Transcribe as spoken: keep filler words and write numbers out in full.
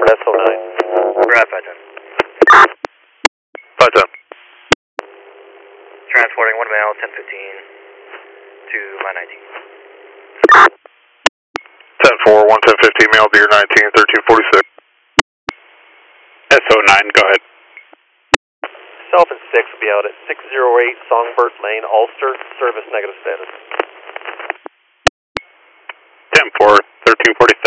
Confirm an S O nine. Brad five ten. five ten. Transporting one male, ten fifteen to my nineteen. ten four, one ten fifteen, male, deer nineteen, thirteen forty-six. S O nine, go ahead. Self and six will be out at six oh eight Songbird Lane, Ulster, service negative status. ten four, thirteen forty-six.